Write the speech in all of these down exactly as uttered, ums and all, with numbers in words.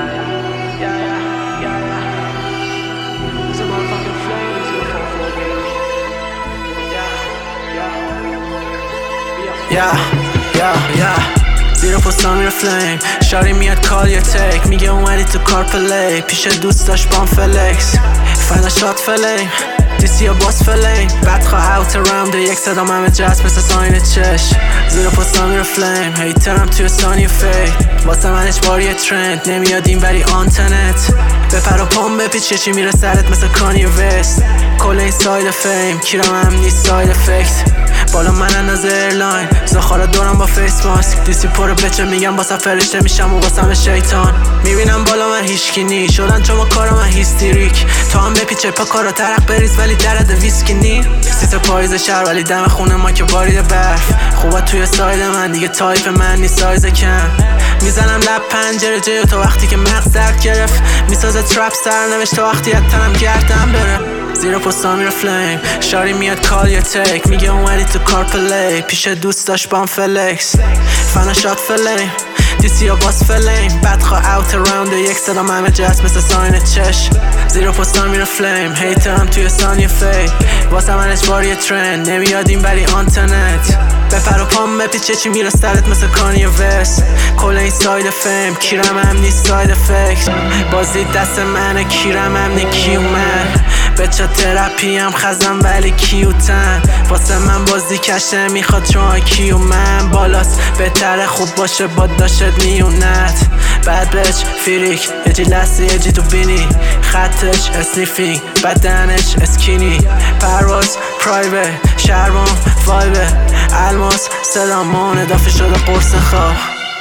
Yeah, yeah, yeah. زیر پستان میره فلیم شاری میاد کال یا تک میگه اومدی تو کار پلی پیش دوست داشت بام فلکس فاینا شات فلیم دیسی یا باس فلیم بدخواه اوت راوند یک صدام همه جست مثل ساین چش زیر پستان میره فلیم هیترم توی ثانیه فید واسه من اجبار یه ترند نمیاد این بری آنتنت بپر و پام بپیچ چی میره سرت مثل کانی وست کل این ساید فیم کیرم هم نیست ساید افکت بالا من اندازه ایرلاین زخارا دورم با فیس ماسک دیسی پرو بچه میگم باسم فرشته میشم و باسم شیطان میبینم بالا من هیشکی نی شدن چون ما کارا من هیستریک تو هم بپیچه پا کارا ترق بریز ولی درد ویسکی نی سیت پاییز شهر ولی دم خونه ما که بارید برف خوبه توی ساید من دیگه تایپ من نی سایز کم میزنم لب پنجره جیو تا وقتی که مغز درد گرفت میسازه ترپ سرنوشت تا وقتی از تنم گردم بره زیر پستان میره فلیم شاری میاد کال یا تک میگه اومدی تو کار پلی پیش دوست داشت بام فلکس فنا شات فلیم دیسی یا باس فلیم بدخواه اوت راوند یک صدام همه جست مثل ساین چش زیر پستان میره فلیم هیترم توی ثانیه فید واسه من اجبار یه ترند نمیاد این بری آنتنت بپر و پام بپیچه چی میره سرت مثل کانی وست کل این ساید فیم کیرم هم نیست ساید افکت بازی دست منه کیرم هم نی کیومن بچه ترپی هم خزم ولی کیوتن واسه من بازی کشه میخواد چون کیو من بالاست بهتره خوب باشه با داشت میونت بد بچ فیریک یه جی لستی یه جی تو بینی خطش اسنیفینگ بدنش اسکینی پرواز پرایوه شهربان وایبه الماس صدامان اضافه شده قرص خواب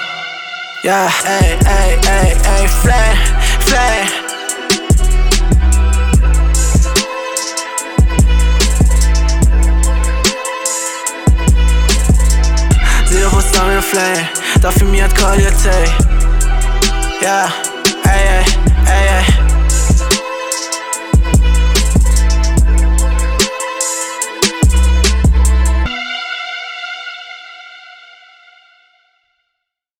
yeah ای ای ای ای فلی فلی زیر پستان میره فلیم دافی میاد کال یا تی yeah ای ای